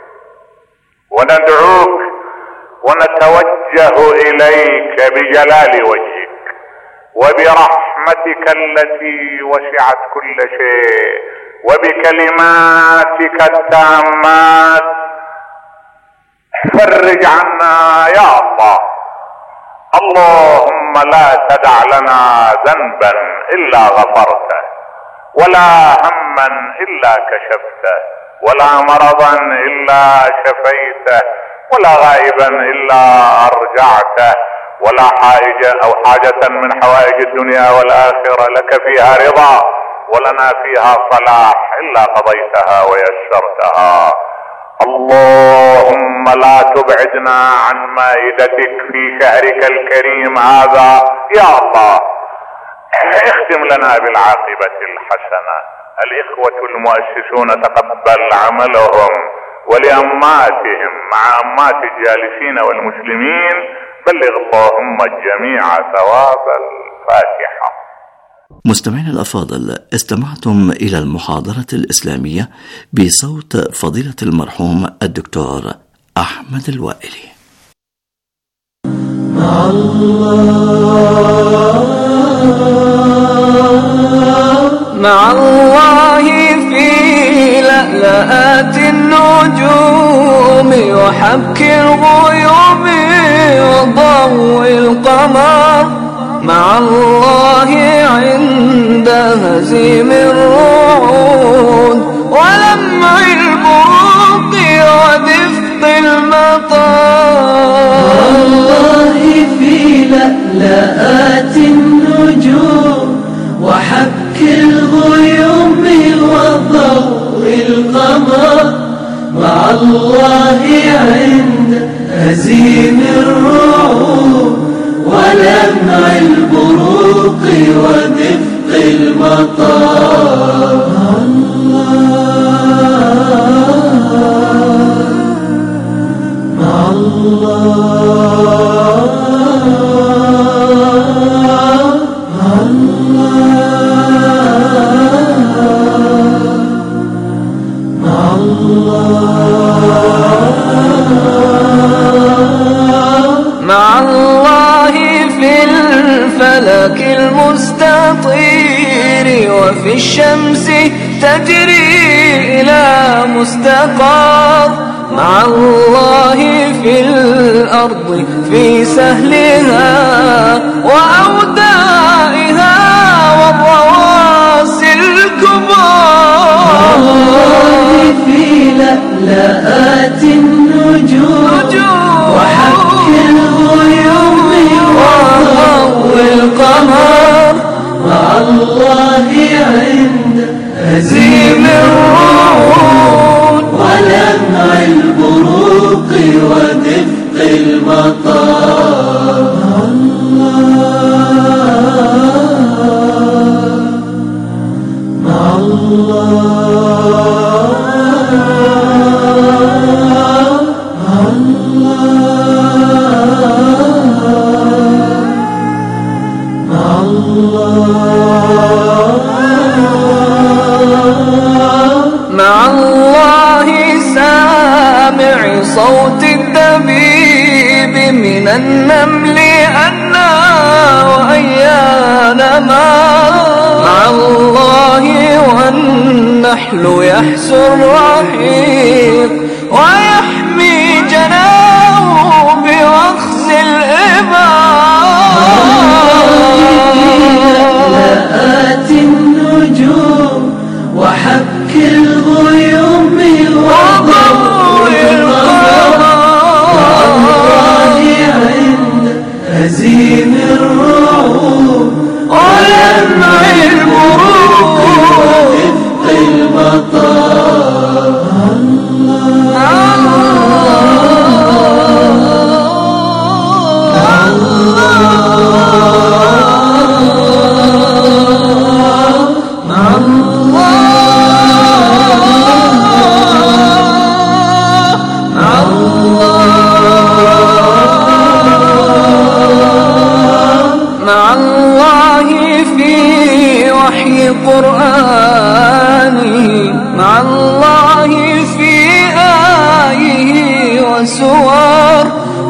وندعوك ونتوجه إليك بجلال وجهك وبرحمتك التي وسعت كل شيء وبكلماتك التامات. فرج عنا يا الله. اللهم لا تدع لنا ذنبا إلا غفرته ولا هما إلا كشفته ولا مرضا إلا شفيته ولا غائبا إلا أرجعته ولا حائجة أو حاجة من حوائج الدنيا والآخرة لك فيها رضا ولنا فيها صلاح إلا قضيتها ويسرتها. اللهم لا تبعدنا عن مائدتك في شهرك الكريم هذا يا الله. اختم لنا بالعاقبة الحسنة. الإخوة المؤسسون تقبل عملهم، ولأماتهم مع أمات الجالسين والمسلمين بلغ اللهم الجميع ثواب الفاتحة. مستمعينا الأفاضل، استمعتم إلى المحاضرة الإسلامية بصوت فضيلة المرحوم الدكتور أحمد الوائلي. مع الله مع الله في لألآت النجوم وحبك الغيوم وضوء القمر. مع الله عند هزيم الرعود ولمع البروق ودفق المطر. مع الله في لألآت النجوم وحبك الغيوم وضوء القمر. مع الله عند هزيم الرعود ولمع البروق ودفق المطر. مع الله مع الله مع الله مع الله في الفلك المستطير وفي الشمس تجري إلى مستقر. مع الله في الأرض في سهلها وأودائها والرواسي الكبار. مع الله في لألآت النجوم وحبك الغيوم وضوء القمر. مع الله عند هزيم الرعود ولمع البروق ودفق المطر. مع الله مع الله مع الله مع الله سامع صوت الدبيب من النمل أنا وأيان ما. مع الله والنحل يحسو الرحيق ويحمي جناه بوخز الإباء. النجوم وحبك الغيوم وضوء القمر. مع الله عند هزيم الرعود ولمع البروق ودفق المطر. الله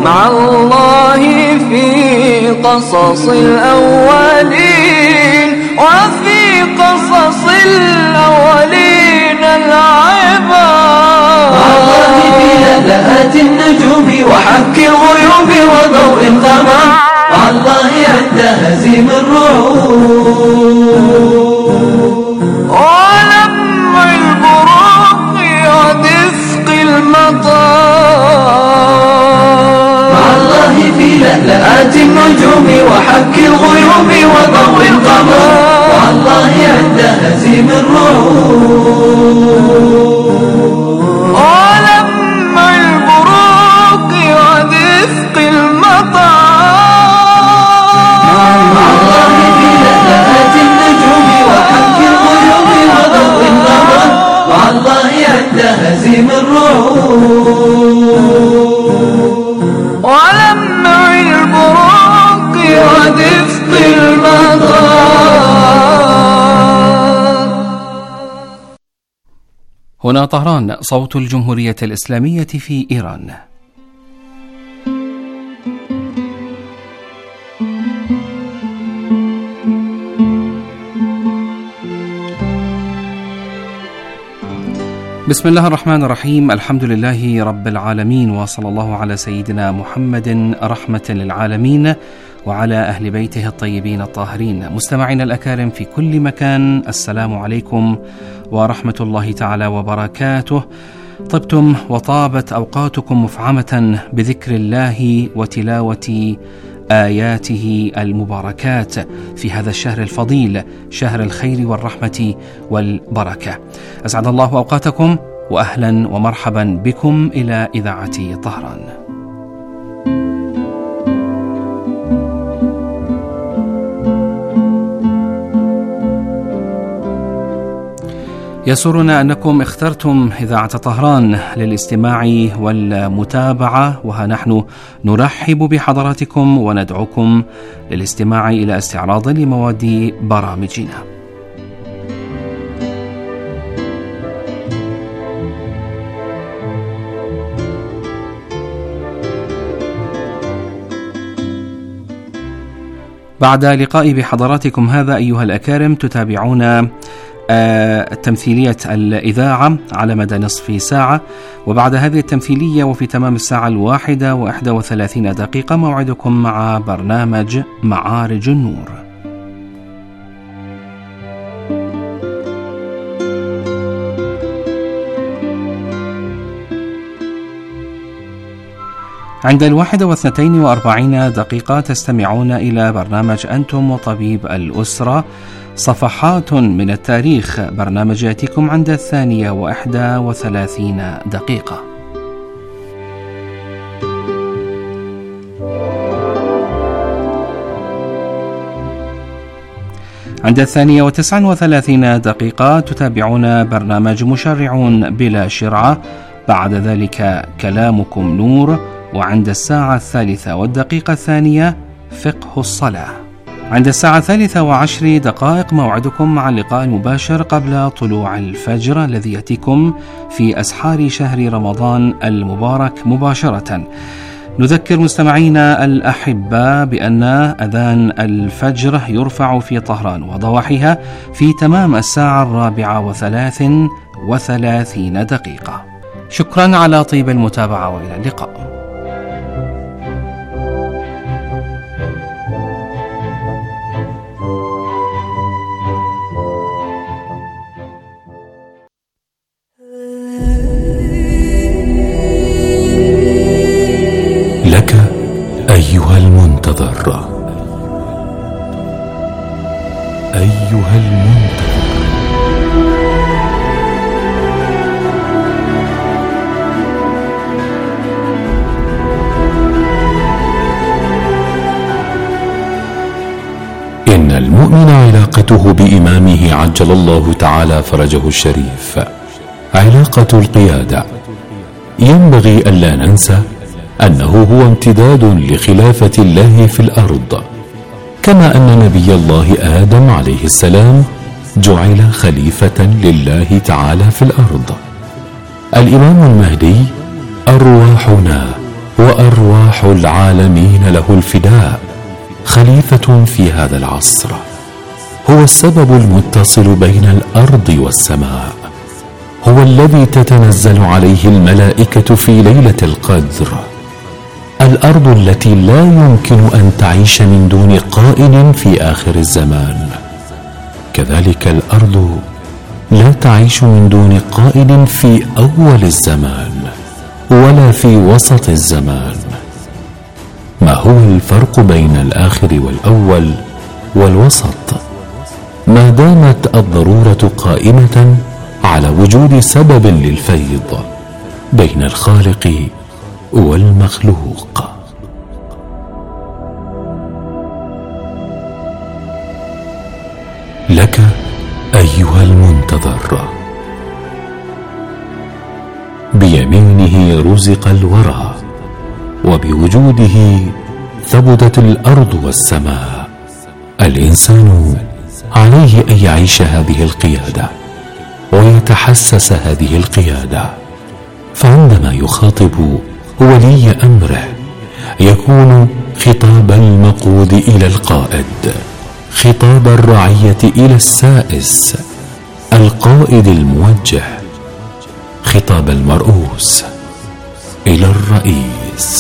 مع الله في قصص الأولين وفي قصص الأولين العبر. مع الله في لألآت النجوم وحك الغيوب وضوء القمر. مع الله عند هزيم الرعود ولمع البروق ودفق المطار. مع الله في لألآت النجوم وحك الغيوم وضوء القمر. مع الله عند هزيم الرعود ولمع البروق ودفق المطار. مع الله في لألآت النجوم وحك الغيوم وضوء القمر. مع الله عند هزيم الرعود ولمع البروق ودفق المطار. هنا طهران، صوت الجمهورية الإسلامية في إيران. بسم الله الرحمن الرحيم، الحمد لله رب العالمين، وصلى الله على سيدنا محمد رحمة للعالمين وعلى أهل بيته الطيبين الطاهرين. مستمعينا الأكارم في كل مكان، السلام عليكم ورحمة الله تعالى وبركاته. طبتم وطابت أوقاتكم مفعمة بذكر الله وتلاوة آياته المباركات في هذا الشهر الفضيل، شهر الخير والرحمة والبركة. أسعد الله أوقاتكم وأهلا ومرحبا بكم إلى إذاعة طهران. يسرنا أنكم اخترتم إذاعة طهران للاستماع والمتابعة، وها نحن نرحب بحضراتكم وندعوكم للاستماع إلى استعراض لمواد برامجنا. بعد لقائي بحضراتكم هذا أيها الأكارم، تتابعون التمثيلية الإذاعة على مدى نصف ساعة، وبعد هذه التمثيلية وفي تمام الساعة الواحدة وإحدى وثلاثين دقيقة موعدكم مع برنامج معارج النور. عند الواحدة واثنتين وأربعين دقيقة تستمعون إلى برنامج أنتم وطبيب الأسرة، صفحات من التاريخ، برنامج يأتيكم عند الثانية وإحدى وثلاثين دقيقة. عند الثانية وتسع وثلاثين دقيقة تتابعون برنامج مشرعون بلا شرعة، بعد ذلك كلامكم نور، وعند الساعة الثالثة والدقيقة الثانية فقه الصلاة. عند الساعة الثالثة وعشر دقائق موعدكم مع اللقاء المباشر قبل طلوع الفجر الذي يأتيكم في أسحار شهر رمضان المبارك مباشرة. نذكر مستمعينا الأحباء بأن أذان الفجر يرفع في طهران وضواحيها في تمام الساعة الرابعة وثلاث وثلاثين دقيقة. شكرا على طيب المتابعة وإلى اللقاء. لك أيها المنتظر، أيها المنتظر، إن المؤمن علاقته بإمامه عجل الله تعالى فرجه الشريف علاقة القيادة. ينبغي ألا ننسى أنه هو امتداد لخلافة الله في الأرض، كما أن نبي الله آدم عليه السلام جعل خليفة لله تعالى في الأرض. الإمام المهدي أرواحنا وأرواح العالمين له الفداء، خليفة في هذا العصر، هو السبب المتصل بين الأرض والسماء، هو الذي تتنزل عليه الملائكة في ليلة القدر، الأرض التي لا يمكن أن تعيش من دون قائد في آخر الزمان، كذلك الأرض لا تعيش من دون قائد في أول الزمان ولا في وسط الزمان. ما هو الفرق بين الآخر والأول والوسط؟ ما دامت الضرورة قائمة على وجود سبب للفيض بين الخالق والمخلوق. لك أيها المنتظر، بيمينه رزق الورى، وبوجوده ثبتت الأرض والسماء. الإنسان عليه أن يعيش هذه القيادة ويتحسس هذه القيادة، فعندما يخاطب ولي أمره يكون خطاب المقود إلى القائد، خطاب الرعية إلى السائس، القائد الموجه، خطاب المرؤوس إلى الرئيس.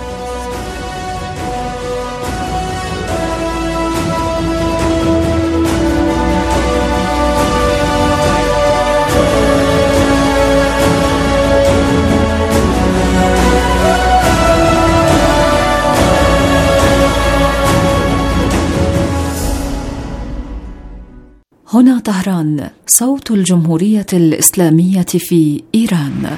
هنا طهران، صوت الجمهورية الإسلامية في إيران.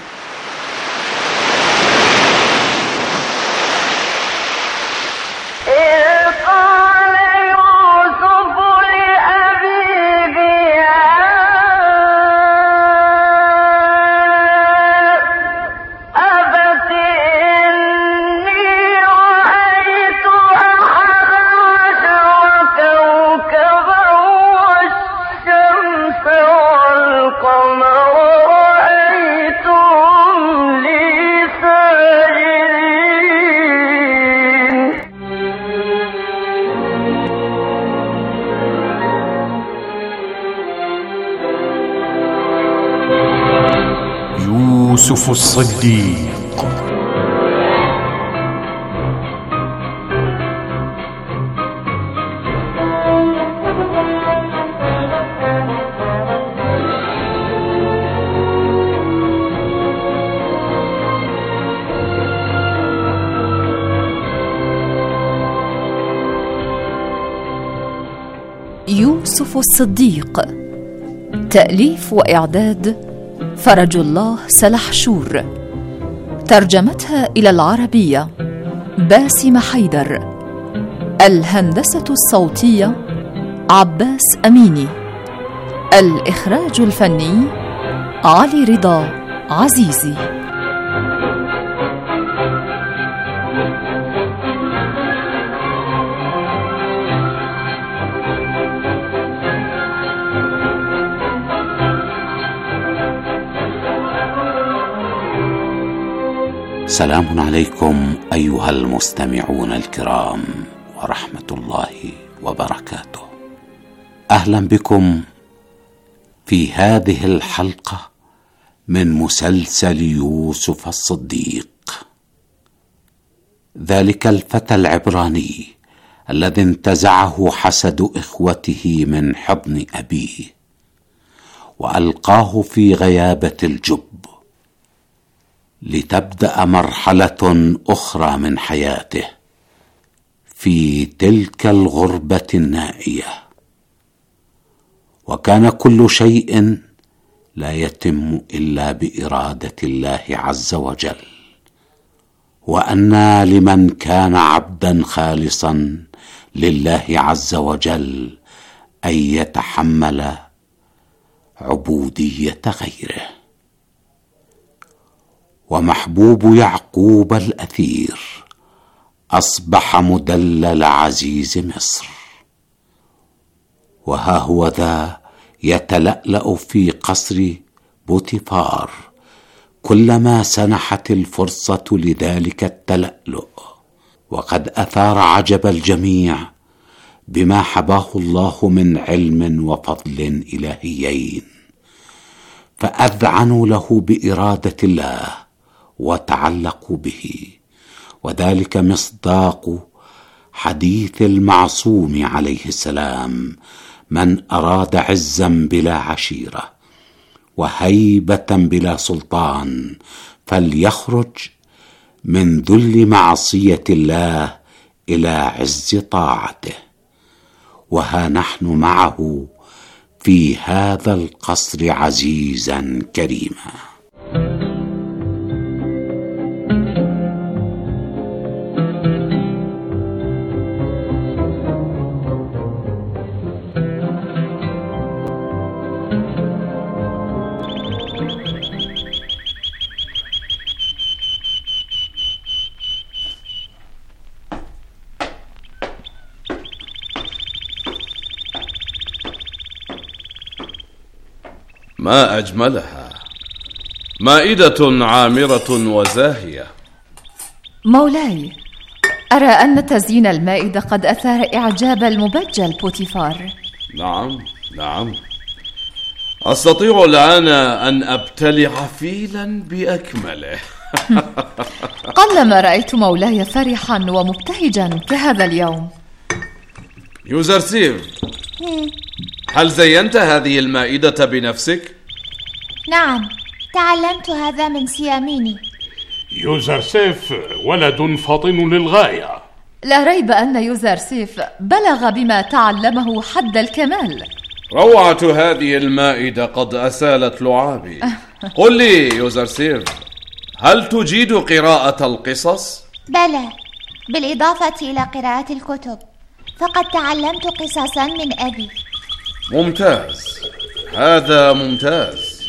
يوسف الصديق. يوسف الصديق، تأليف وإعداد فرج الله سلحشور، ترجمتها إلى العربية باسم حيدر، الهندسة الصوتية عباس أميني، الإخراج الفني علي رضا عزيزي. سلام عليكم أيها المستمعون الكرام ورحمة الله وبركاته. أهلا بكم في هذه الحلقة من مسلسل يوسف الصديق، ذلك الفتى العبراني الذي انتزعه حسد إخوته من حضن أبيه وألقاه في غيابة الجب لتبدأ مرحلة أخرى من حياته في تلك الغربة النائية. وكان كل شيء لا يتم إلا بإرادة الله عز وجل، وأن لمن كان عبدا خالصا لله عز وجل أن يتحمل عبودية غيره. ومحبوب يعقوب الأثير أصبح مدلل عزيز مصر، وها هو ذا يتلألأ في قصر بوتيفار كلما سنحت الفرصة لذلك التلألؤ، وقد أثار عجب الجميع بما حباه الله من علم وفضل إلهيين، فأذعنوا له بإرادة الله وتعلقوا به، وذلك مصداق حديث المعصوم عليه السلام: من أراد عزا بلا عشيرة وهيبة بلا سلطان فليخرج من ذل معصية الله إلى عز طاعته. وها نحن معه في هذا القصر عزيزا كريما. ما أجملها، مائدة عامرة وزاهية. مولاي، أرى أن تزيين المائدة قد أثار إعجاب المبجل بوتيفار. نعم نعم، أستطيع الآن أن أبتلع فيلا بأكمله. قلما رأيت مولاي فرحا ومبتهجا كهذا اليوم. يوزرسيف، هل زينت هذه المائدة بنفسك؟ نعم، تعلمت هذا من سياميني. يوزرسيف ولد فطن للغاية. لا ريب أن يوزرسيف بلغ بما تعلمه حد الكمال. روعة هذه المائدة قد أسالت لعابي. قل لي يوزرسيف، هل تجيد قراءة القصص؟ بلى، بالإضافة إلى قراءة الكتب، فقد تعلمت قصصا من أبي. ممتاز، هذا ممتاز.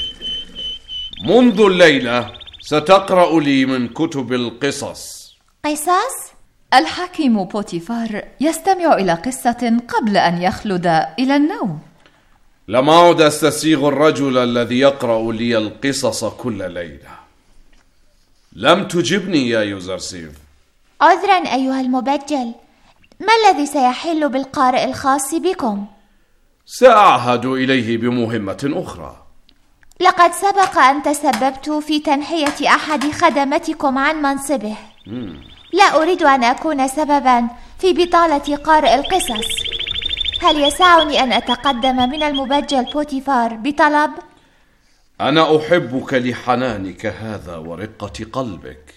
منذ الليلة ستقرأ لي من كتب القصص. قصص؟ الحكيم بوتيفار يستمع إلى قصة قبل أن يخلد إلى النوم. لم أعد أستسيغ الرجل الذي يقرأ لي القصص كل ليلة. لم تجبني يا يوزرسيف. عذرا أيها المبجل، ما الذي سيحل بالقارئ الخاص بكم؟ سأعهد إليه بمهمة أخرى. لقد سبق أن تسببت في تنحية أحد خدمتكم عن منصبه. مم. لا أريد أن أكون سببا في بطالة قارئ القصص. هل يسعني أن أتقدم من المبجل بوتيفار بطلب؟ أنا أحبك لحنانك هذا ورقة قلبك.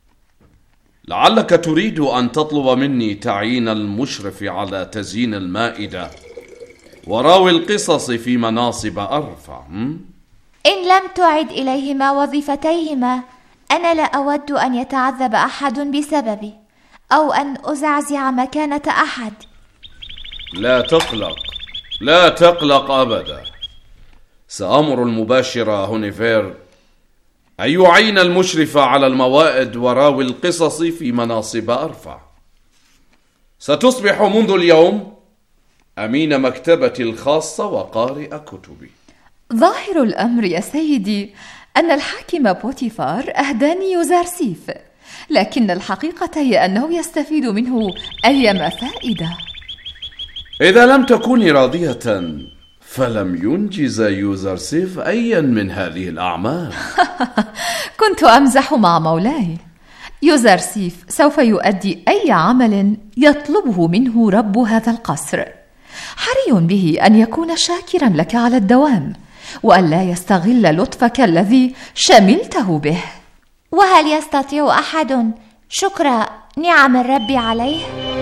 لعلك تريد أن تطلب مني تعيين المشرف على تزيين المائدة وراوي القصص في مناصب أرفع. م? إن لم تعد إليهما وظيفتيهما، أنا لا أود أن يتعذب أحد بسببي أو أن أزعزع مكانة أحد. لا تقلق، لا تقلق أبدا. سأمر المباشر هونيفير أن يعين المشرف على الموائد وراوي القصص في مناصب أرفع. ستصبح منذ اليوم أمين مكتبتي الخاصة وقارئ كتبي. ظاهر الأمر يا سيدي أن الحاكم بوتيفار أهداني يوزرسيف، لكن الحقيقة هي أنه يستفيد منه أيما فائدة. إذا لم تكوني راضية فلم ينجز يوزرسيف أيا من هذه الأعمال. كنت أمزح مع مولاي. يوزرسيف سوف يؤدي أي عمل يطلبه منه رب هذا القصر. حري به أن يكون شاكرا لك على الدوام، وأن لا يستغل لطفك الذي شملته به. وهل يستطيع أحد شكر نعم الرب عليه؟